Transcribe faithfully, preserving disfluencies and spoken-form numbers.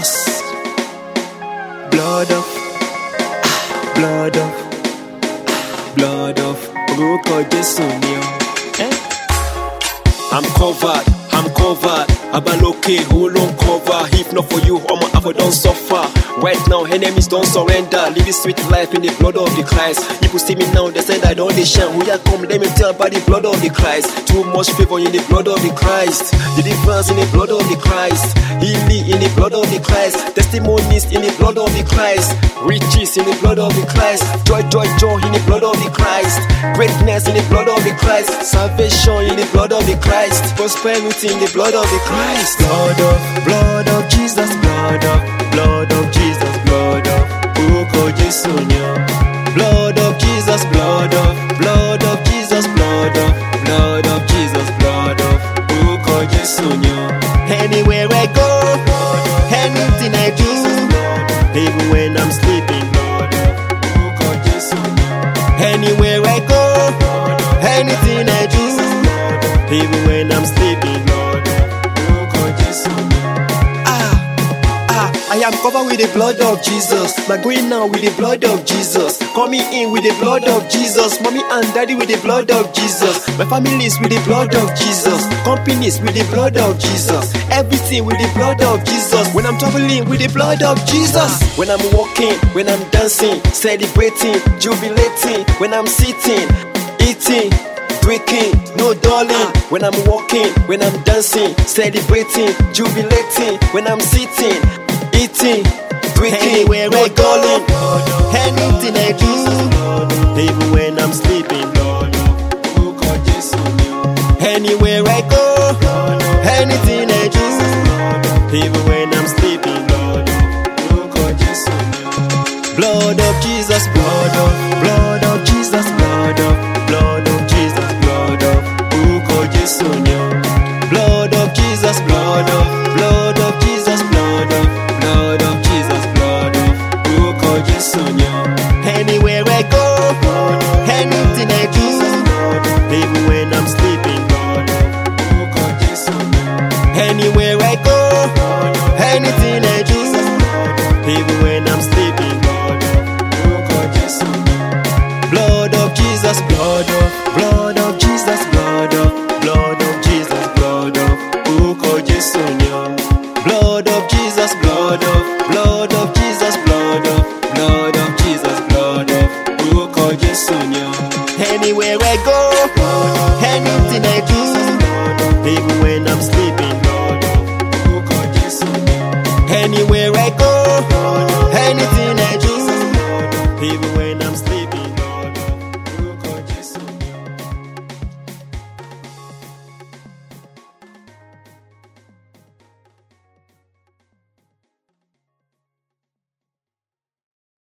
Jesus. Blood of, blood of, blood of orúkọ Jésù ni o. I'm covered, I'm covered. Abaloke, who don't cover? If not for you, all my effort don't suffer. Right now, enemies don't surrender. Live a sweet life in the blood of the Christ. People see me now, they say I don't they shine. Who ya come? Let me tell about the blood of the Christ. Too much favor in the blood of the Christ. Deliverance in the blood of the Christ. Healing in the blood of the Christ. Testimonies in the blood of the Christ. Riches in the blood of the Christ. Joy, joy, joy in the blood of the Christ. Greatness in the blood of the Christ. Salvation in the blood of the Christ. Prosperity in the blood of the Christ. Blood of, blood of Jesus, blood of, blood of Jesus, blood of orúkọ Jésù ni o. Blood of Jesus, blood of, blood of Jesus, blood of, blood of Jesus, blood of orúkọ Jésù ni o. Anywhere I go, anything I do, even when I'm sleeping, blood of orúkọ Jésù ni o. Anywhere I go, anything I do, even when I'm sleeping, Lord. I am covered with the blood of Jesus. My going now with the blood of Jesus. Coming in with the blood of Jesus. Mommy and daddy with the blood of Jesus. My family is with the blood of Jesus. Companies with the blood of Jesus. Everything with the blood of Jesus. When I'm traveling with the blood of Jesus. When I'm walking, when I'm dancing, celebrating, jubilating. When I'm sitting, eating, drinking, no darling. When I'm walking, when I'm dancing, celebrating, jubilating. When I'm sitting, eating, drinking, anywhere no I go, anything I do, even when I'm sleeping, anywhere I go, anything I do, even when I'm sleeping, blood of Jesus, blood of, blood of Jesus, blood of, blood of Jesus, blood of orúkọ Jésù ni o. Blood of Jesus, blood of, blood of Jesus, blood of, blood of Jesus, blood of orúkọ Jésù ni o. Anywhere I go, anything I do, even when I'm sleeping, orúkọ Jésù ni o. Anywhere I go, anything I do, even when I'm sleeping, orúkọ Jésù ni o. Blood of Jesus, blood of, blood of Jesus, blood of, blood of Jesus, blood of orúkọ Jésù ni o. Blood of Jesus, blood of, blood of Jesus, blood of, blood of Jesus, blood of orúkọ Jésù ni o. Anywhere I go, anything I do, even when I'm sleeping, orúkọ Jésù ni o. Anywhere I go, anything I do, even when